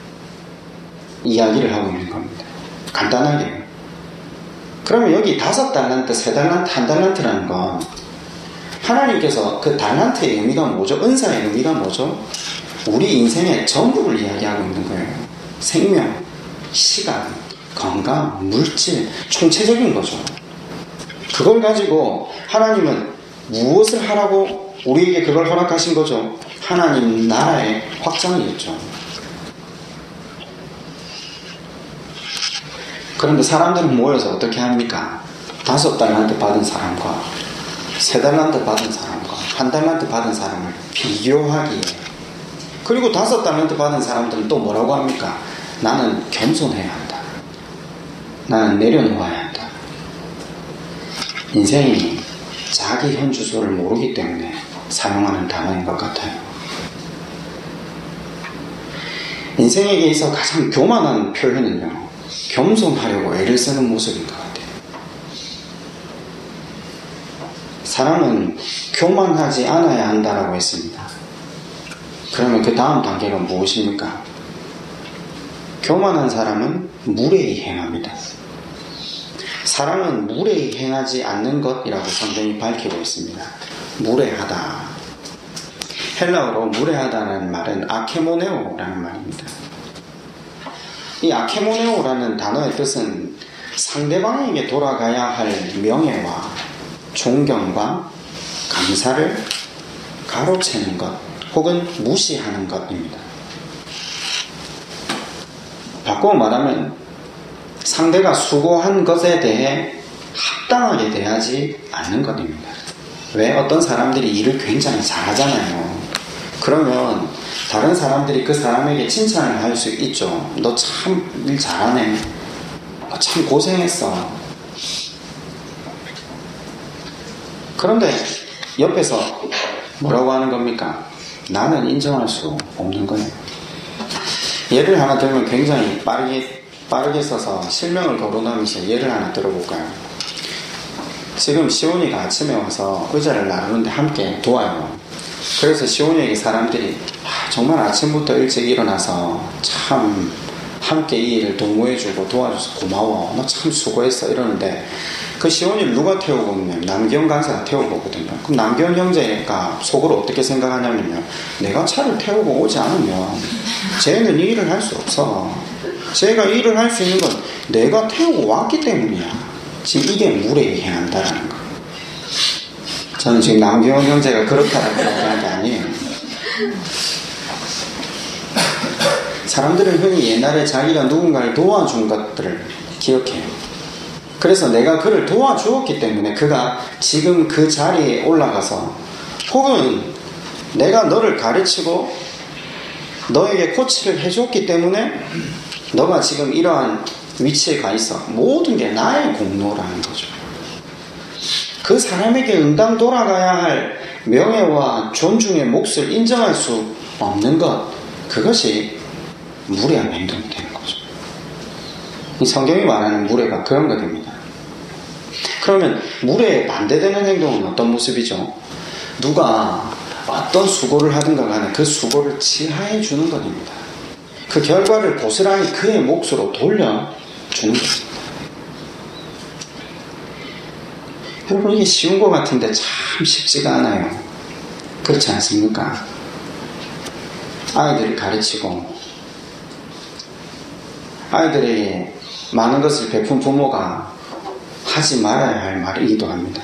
이야기를 하고 있는 겁니다. 간단하게. 그러면 여기 5달란트, 3달란트, 1달란트라는 건 하나님께서 그 달란트의 의미가 뭐죠? 은사의 의미가 뭐죠? 우리 인생의 전부를 이야기하고 있는 거예요. 생명, 시간, 건강, 물질, 총체적인 거죠. 그걸 가지고 하나님은 무엇을 하라고 우리에게 그걸 허락하신 거죠? 하나님 나라의 확장이었죠. 그런데 사람들은 모여서 어떻게 합니까? 5달란트 받은 사람과 3달란트 받은 사람과 1달란트 받은 사람을 비교하기에, 그리고 5달란트 받은 사람들은 또 뭐라고 합니까? 나는 겸손해야 한다. 나는 내려놓아야 한다. 인생이 자기 현 주소를 모르기 때문에 사용하는 단어인 것 같아요. 인생에게 있어 가장 교만한 표현은요, 겸손하려고 애를 쓰는 모습인 것 같아요. 사람은 교만하지 않아야 한다라고 했습니다. 그러면 그 다음 단계가 무엇입니까? 교만한 사람은 무례히 행합니다. 사랑은 무례히 행하지 않는 것이라고 성경이 밝히고 있습니다. 무례하다. 헬라어로 무례하다는 말은 아케모네오라는 말입니다. 이 아케모네오라는 단어의 뜻은 상대방에게 돌아가야 할 명예와 존경과 감사를 가로채는 것 혹은 무시하는 것입니다. 바꿔 말하면 상대가 수고한 것에 대해 합당하게 대하지 않는 것입니다. 왜? 어떤 사람들이 일을 굉장히 잘하잖아요. 그러면 다른 사람들이 그 사람에게 칭찬을 할 수 있죠. 너 참 일 잘하네. 너 참 고생했어. 그런데 옆에서 뭐라고 하는 겁니까? 나는 인정할 수 없는 거예요. 예를 하나 들면 굉장히 빠르게 써서 실명을 거론하면서 예를 하나 들어볼까요? 지금 시온이가 아침에 와서 의자를 나르는데 함께 도와요. 그래서 시온이에게 사람들이 정말 아침부터 일찍 일어나서 참 함께 이 일을 도모해주고 도와줘서 고마워. 너 참 수고했어. 이러는데 그 시온이를 누가 태우고 오면 남기현 간사가 태우고 오거든요. 그럼 남기현 형제가 속으로 어떻게 생각하냐면요, 내가 차를 태우고 오지 않으면 쟤는 이 일을 할 수 없어. 쟤가 이 일을 할 수 있는 건 내가 태우고 왔기 때문이야. 지금 이게 무례히 행한다라는 거. 저는 지금 남기현 형제가 그렇다라고 생각하는 게 아니에요. 사람들은 흔히 옛날에 자기가 누군가를 도와준 것들을 기억해요. 그래서 내가 그를 도와주었기 때문에 그가 지금 그 자리에 올라가서, 혹은 내가 너를 가르치고 너에게 코치를 해줬기 때문에 너가 지금 이러한 위치에 가 있어. 모든 게 나의 공로라는 거죠. 그 사람에게 응당 돌아가야 할 명예와 존중의 몫을 인정할 수 없는 것, 그것이 무례한 행동이 되는 거죠. 이 성경이 말하는 무례가 그런 것입니다. 그러면 무례에 반대되는 행동은 어떤 모습이죠? 누가 어떤 수고를 하든가 간에 그 수고를 치하해 주는 것입니다. 그 결과를 고스란히 그의 몫으로 돌려주는 것입니다. 여러분, 이게 쉬운 것 같은데 참 쉽지가 않아요. 그렇지 않습니까? 아이들을 가르치고 아이들에게 많은 것을 베푼 부모가 하지 말아야 할 말이기도 합니다.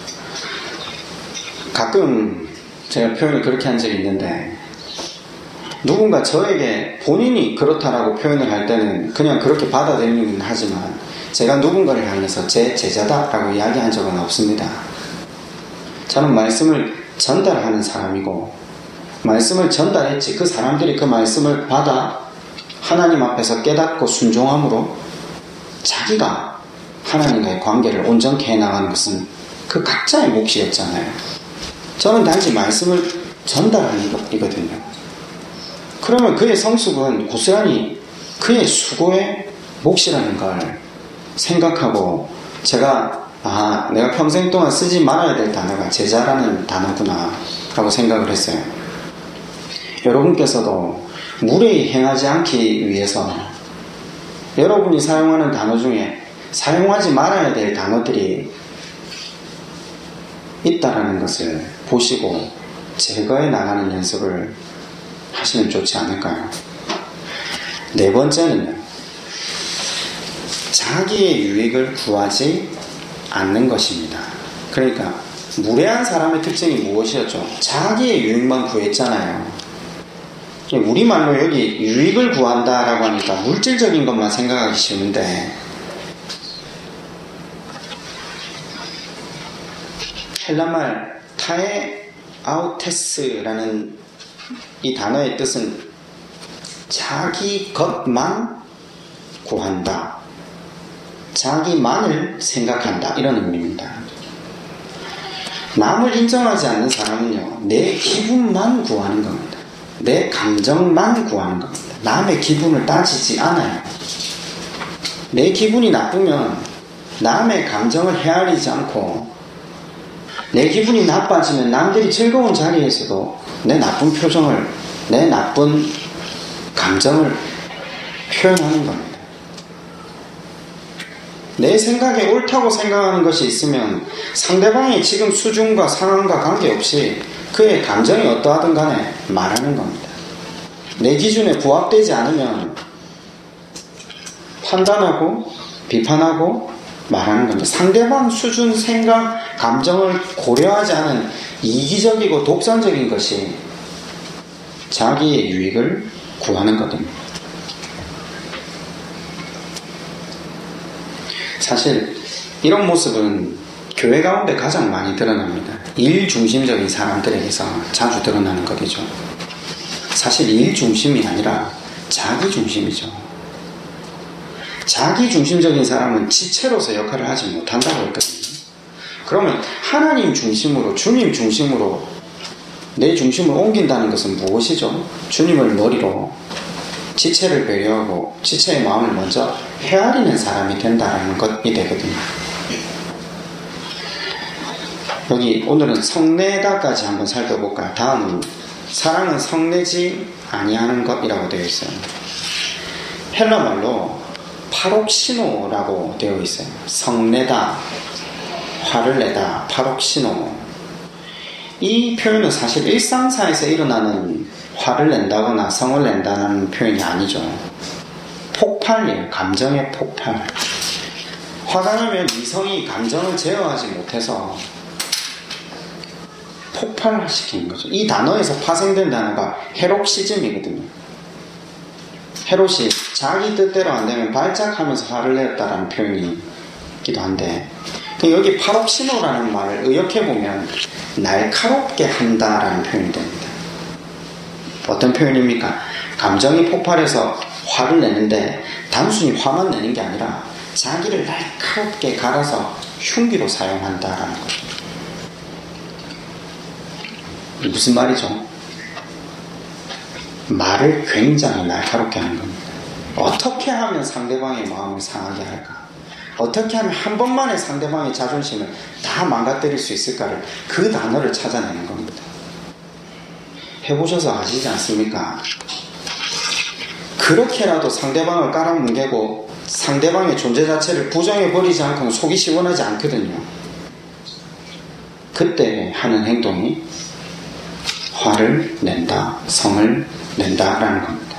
가끔 제가 표현을 그렇게 한 적이 있는데, 누군가 저에게 본인이 그렇다라고 표현을 할 때는 그냥 그렇게 받아들이긴 하지만 제가 누군가를 향해서 제 제자다라고 이야기한 적은 없습니다. 저는 말씀을 전달하는 사람이고 말씀을 전달했지 그 사람들이 그 말씀을 받아 하나님 앞에서 깨닫고 순종함으로 자기가 하나님과의 관계를 온전케 해나가는 것은 그 각자의 몫이었잖아요. 저는 단지 말씀을 전달하는 것이거든요. 그러면 그의 성숙은 고스란히 그의 수고의 몫이라는 걸 생각하고 제가 내가 평생 동안 쓰지 말아야 될 단어가 제자라는 단어구나 라고 생각을 했어요. 여러분께서도 무례히 행하지 않기 위해서 여러분이 사용하는 단어 중에 사용하지 말아야 될 단어들이 있다라는 것을 보시고 제거해 나가는 연습을 하시면 좋지 않을까요? 네 번째는요, 자기의 유익을 구하지 않는 것입니다. 그러니까 무례한 사람의 특징이 무엇이었죠? 자기의 유익만 구했잖아요. 우리말로 여기 유익을 구한다라고 하니까 물질적인 것만 생각하기 쉬운데 헬라말 타에 아우테스라는 이 단어의 뜻은 자기 것만 구한다, 자기만을 생각한다, 이런 의미입니다. 남을 인정하지 않는 사람은요, 내 기분만 구하는 겁니다. 내 감정만 구하는 겁니다. 남의 기분을 따지지 않아요. 내 기분이 나쁘면 남의 감정을 헤아리지 않고, 내 기분이 나빠지면 남들이 즐거운 자리에서도 내 나쁜 표정을, 내 나쁜 감정을 표현하는 겁니다. 내 생각에 옳다고 생각하는 것이 있으면 상대방의 지금 수준과 상황과 관계없이 그의 감정이 어떠하든 간에 말하는 겁니다. 내 기준에 부합되지 않으면 판단하고 비판하고 말하는 겁니다. 상대방 수준, 생각, 감정을 고려하지 않은 이기적이고 독선적인 것이 자기의 유익을 구하는 거거든요. 사실 이런 모습은 교회 가운데 가장 많이 드러납니다. 일 중심적인 사람들에게서 자주 드러나는 것이죠. 사실 일 중심이 아니라 자기 중심이죠. 자기 중심적인 사람은 지체로서 역할을 하지 못한다고 했거든요. 그러면 하나님 중심으로, 주님 중심으로 내 중심을 옮긴다는 것은 무엇이죠? 주님을 머리로 지체를 배려하고 지체의 마음을 먼저 헤아리는 사람이 된다는 것이 되거든요. 여기 오늘은 성내다까지 한번 살펴볼까요? 다음은 사랑은 성내지 아니하는 것이라고 되어 있어요. 헬라말로 파록시노라고 되어 있어요. 성내다, 화를 내다, 파록시노. 이 표현은 사실 일상사에서 일어나는 화를 낸다거나 성을 낸다는 표현이 아니죠. 폭발이에요. 감정의 폭발. 화가 나면 이성이 감정을 제어하지 못해서 폭발시키는 거죠. 이 단어에서 파생된 단어가 헤록시즘이거든요. 헤롯이 자기 뜻대로 안 되면 발작하면서 화를 냈다라는 표현이기도 한데, 여기 파록시노라는 말을 의역해보면 날카롭게 한다라는 표현이 됩니다. 어떤 표현입니까? 감정이 폭발해서 화를 내는데 단순히 화만 내는 게 아니라 자기를 날카롭게 갈아서 흉기로 사용한다라는 거죠. 무슨 말이죠? 말을 굉장히 날카롭게 하는 겁니다. 어떻게 하면 상대방의 마음을 상하게 할까? 어떻게 하면 한 번만에 상대방의 자존심을 다 망가뜨릴 수 있을까를, 그 단어를 찾아내는 겁니다. 해보셔서 아시지 않습니까? 그렇게라도 상대방을 깔아뭉개고 상대방의 존재 자체를 부정해버리지 않고는 속이 시원하지 않거든요. 그때 하는 행동이 화를 낸다, 성을 낸다라는 겁니다.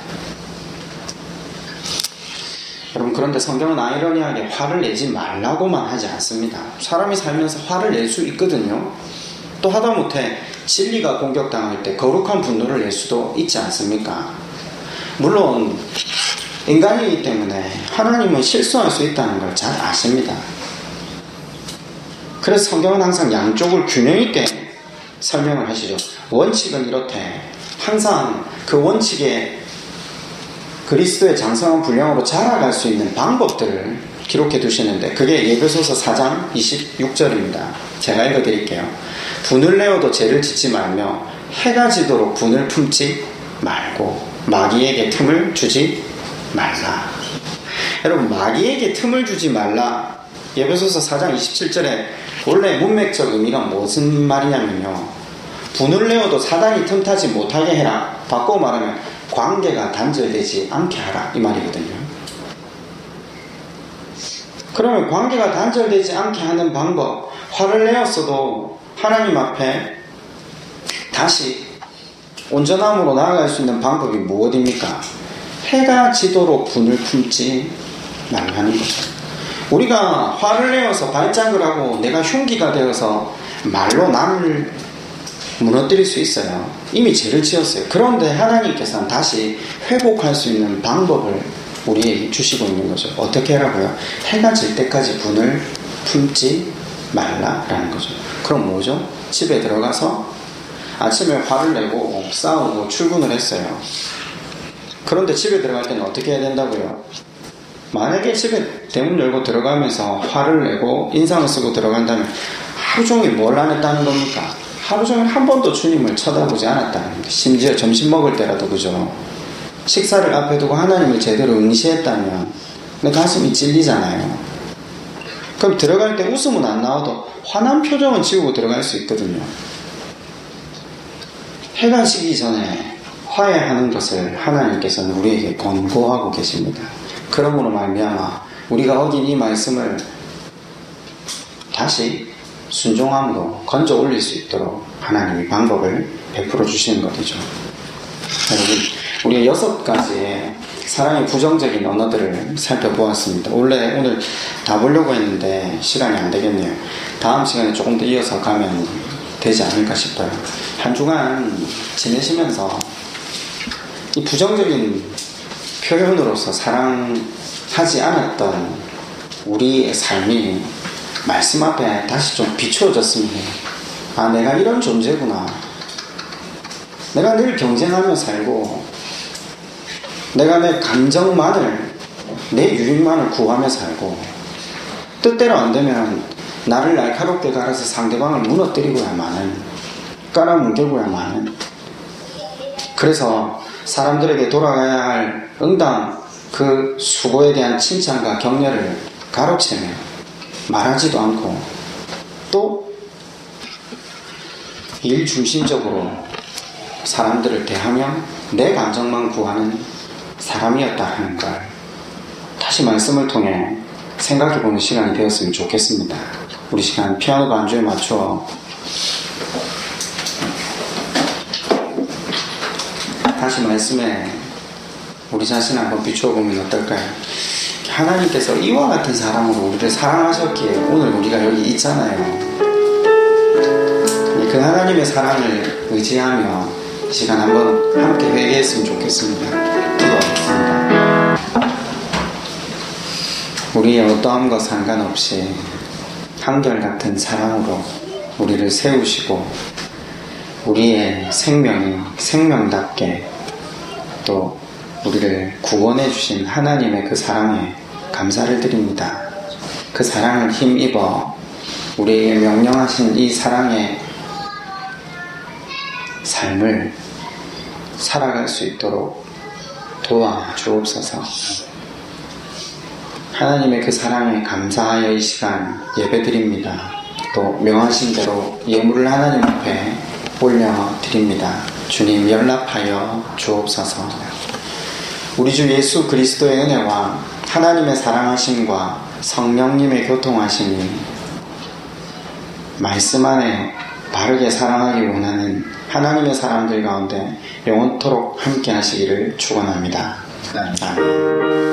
여러분, 그런데 성경은 아이러니하게 화를 내지 말라고만 하지 않습니다. 사람이 살면서 화를 낼 수 있거든요. 또 하다못해 진리가 공격당할 때 거룩한 분노를 낼 수도 있지 않습니까? 물론 인간이기 때문에 하나님은 실수할 수 있다는 걸 잘 아십니다. 그래서 성경은 항상 양쪽을 균형 있게 설명을 하시죠. 원칙은 이렇대. 항상 그 원칙에 그리스도의 장성한 분량으로 자라갈 수 있는 방법들을 기록해 두시는데 그게 에베소서 4장 26절입니다. 제가 읽어드릴게요. 분을 내어도 죄를 짓지 말며 해가 지도록 분을 품지 말고 마귀에게 틈을 주지 말라. 여러분, 마귀에게 틈을 주지 말라. 에베소서 4장 27절에 원래 문맥적 의미가 무슨 말이냐면요, 분을 내어도 사단이 틈타지 못하게 해라. 바꿔 말하면 관계가 단절되지 않게 하라, 이 말이거든요. 그러면 관계가 단절되지 않게 하는 방법, 화를 내었어도 하나님 앞에 다시 온전함으로 나아갈 수 있는 방법이 무엇입니까? 해가 지도록 분을 품지 말라는 거죠. 우리가 화를 내어서 발작을 하고 내가 흉기가 되어서 말로 남을 무너뜨릴 수 있어요. 이미 죄를 지었어요. 그런데 하나님께서는 다시 회복할 수 있는 방법을 우리에게 주시고 있는 거죠. 어떻게 하라고요? 해가 질 때까지 분을 품지 말라라는 거죠. 그럼 뭐죠? 집에 들어가서 아침에 화를 내고 싸우고 출근을 했어요. 그런데 집에 들어갈 때는 어떻게 해야 된다고요? 만약에 집에 대문 열고 들어가면서 화를 내고 인상을 쓰고 들어간다면 하루 종일 뭘 안 했다는 겁니까? 하루 종일 한 번도 주님을 쳐다보지 않았다는 겁니다. 심지어 점심 먹을 때라도, 그죠? 식사를 앞에 두고 하나님을 제대로 응시했다면 내 가슴이 찔리잖아요. 그럼 들어갈 때 웃음은 안 나와도 화난 표정은 지우고 들어갈 수 있거든요. 해가 지기 전에 화해하는 것을 하나님께서는 우리에게 권고하고 계십니다. 그러므로 말미암아 우리가 어긴 이 말씀을 다시 순종함으로 건져 올릴 수 있도록 하나님이 방법을 베풀어 주시는 것이죠. 여러분, 우리가 6가지의 사랑의 부정적인 언어들을 살펴보았습니다. 원래 오늘 다 보려고 했는데 시간이 안 되겠네요. 다음 시간에 조금 더 이어서 가면 되지 않을까 싶어요. 한 주간 지내시면서 이 부정적인 표현으로서 사랑하지 않았던 우리의 삶이 말씀 앞에 다시 좀 비추어졌으면 해요. 아, 내가 이런 존재구나. 내가 늘 경쟁하며 살고, 내가 내 감정만을, 내 유익만을 구하며 살고, 뜻대로 안 되면 나를 날카롭게 갈아서 상대방을 무너뜨리고야만은, 깔아뭉개고야만은. 그래서 사람들에게 돌아가야 할 응당, 그 수고에 대한 칭찬과 격려를 가로채며 말하지도 않고, 또 일 중심적으로 사람들을 대하며 내 감정만 구하는 사람이었다는 걸 다시 말씀을 통해 생각해보는 시간이 되었으면 좋겠습니다. 우리 시간 피아노 반주에 맞춰 다시 말씀에 우리 자신을 한번 비추어보면 어떨까요? 하나님께서 이와 같은 사랑으로 우리를 사랑하셨기에 오늘 우리가 여기 있잖아요. 그 하나님의 사랑을 의지하며 이 시간 한번 함께 회개했으면 좋겠습니다. 기도하겠습니다. 우리의 어떠함과 상관없이 한결같은 사랑으로 우리를 세우시고 우리의 생명이 생명답게 또 우리를 구원해 주신 하나님의 그 사랑에 감사를 드립니다. 그 사랑을 힘입어 우리에게 명령하신 이 사랑의 삶을 살아갈 수 있도록 도와 주옵소서. 하나님의 그 사랑에 감사하여 이 시간 예배드립니다. 또 명하신 대로 예물을 하나님 앞에 올려드립니다. 주님, 연락하여 주옵소서. 우리 주 예수 그리스도의 은혜와 하나님의 사랑하심과 성령님의 교통하심이 말씀 안에 바르게 사랑하기 원하는 하나님의 사람들 가운데 영원토록 함께 하시기를 축원합니다. 아멘.